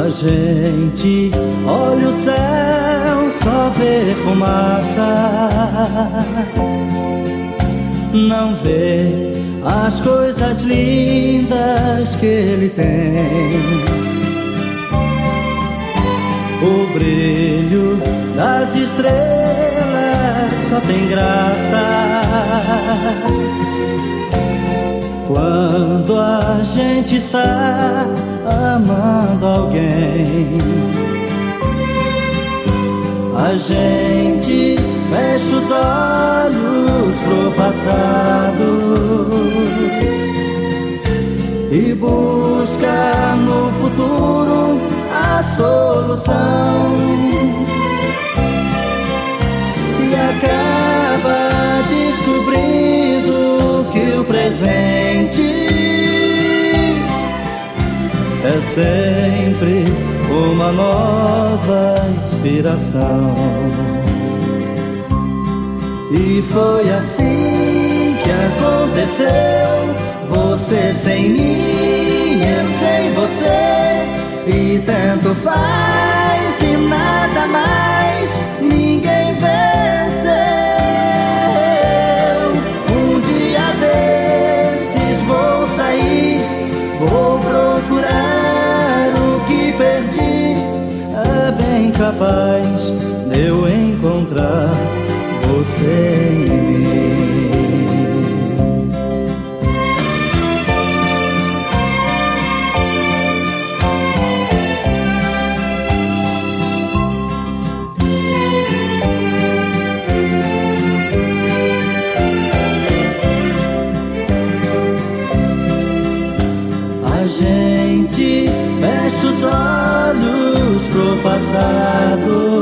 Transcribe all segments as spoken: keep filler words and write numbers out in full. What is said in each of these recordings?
A gente olha o céu, só vê fumaça, não vê as coisas lindas que ele tem. O brilho das estrelas só tem graça quando a gente está amando alguém. A gente fecha os olhos pro passado e busca no futuro a solução, e acaba descobrindo que o presente é sempre uma nova inspiração. E foi assim que aconteceu, você sem mim, eu sem você, e tanto faz e nada mais, ninguém venceu. Um dia desses vou sair, vou procurar o que perdi. É bem capaz de eu encontrar você em mim. A gente fecha os olhos pro passado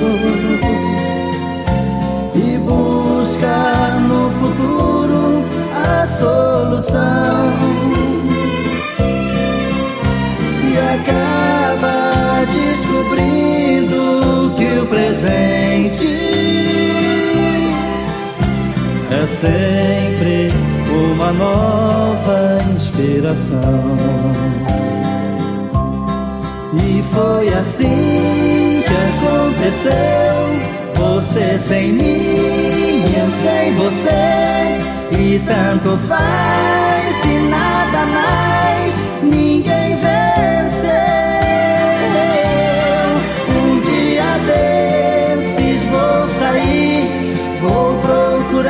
e busca no futuro a solução, e acaba descobrindo que o presente é sempre uma nova inspiração. E foi assim que aconteceu, você sem mim, eu sem você, e tanto faz e nada mais, ninguém venceu. Um dia desses vou sair, vou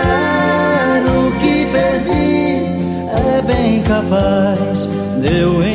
procurar o que perdi. É bem capaz de eu